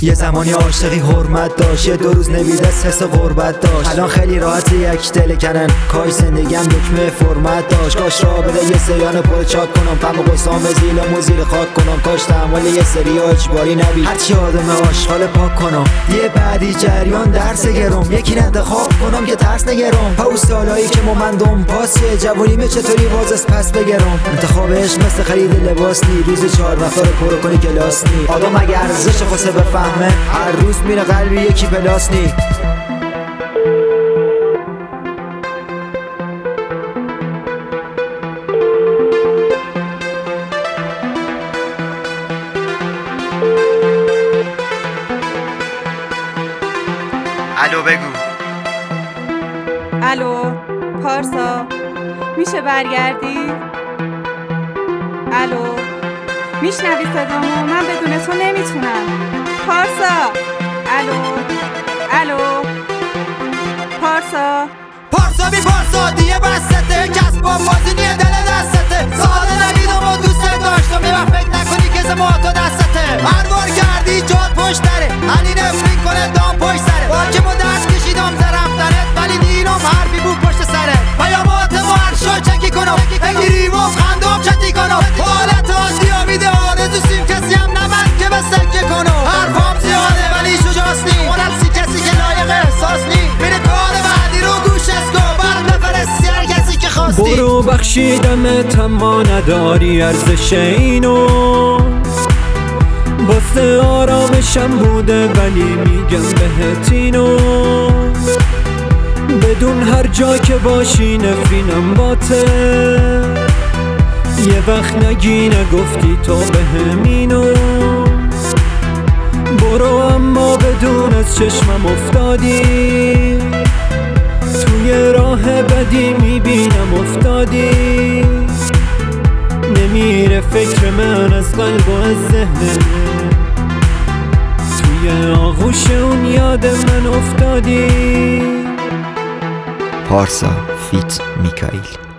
یه زمانی عاشقی حرمت داشت، یه 2 روز نمیدست حس غربت داشت. الان خیلی راحت یک دل کنن، کاش زندگیم دکمه فرمت داشت. کاش راه بده یه سریان پر چاک کنم، پم و قسام زیل و موزیل خاک کنم. کاش تحمل یه سری اجباری نبی، هرچی آدم آشغال پاک کنم. یه بعدی جریان درس گرم، یکی انتخاب کنم که ترس نگرم. پاو سالایی که مومندم پاسیه، جوونیمه چطوری باز از پس بگرم. انتخابش مثل خرید لباس نی، روز 4 نفر پرو کنی کلاس نی. آدم اگه ارزش خواسته بفهمه، هر روز میره قلبی یکی پلاس نی. الو بگو. الو پارسا، میشه برگردی؟ الو میشنوی صدامو؟ من بدون تو نمیتونم. پارسا. الو پارسا بی پارسا دیگه بسته، کسب با بازی نیه دل دستته. ساده نبیدم و دوست داشتم، یه وقت فکر نکنی که زما تو دستته. هر بار کردی جات پشت داره، علی نفرین کنه دام پشت سره. با که ما دست کشیدم زرفتنت، ولی دیرم حرفی بود پشت سره. پیامات ما هر شو چکی کنم، بگیریم و خندم چتی کنم. حالت آزیا میده آرزو سیم، کسی هم نمند که به سکه کنم. حرفام زیاده ولی شجاست نی، اونم سی کسی که لایق احساس نی. میره کار بعدی رو گوش اسکو، بر بفرستی هر کسی که خواستی. برو بخشیدمت اما نداری ارزش اینو، واسه آرامشم بوده ولی میگم بهت اینو. بدون هر جا که باشی نفرینم باته، یه وقت نگی نگفتی تو بهمینو. برو اما بدون از چشمم افتادی، توی راه بدی میبینم افتادی. نمیره فکر من از قلب و از ذهنه، توی آغوش اون یاد من افتادی. پارسا فیت میکائیل.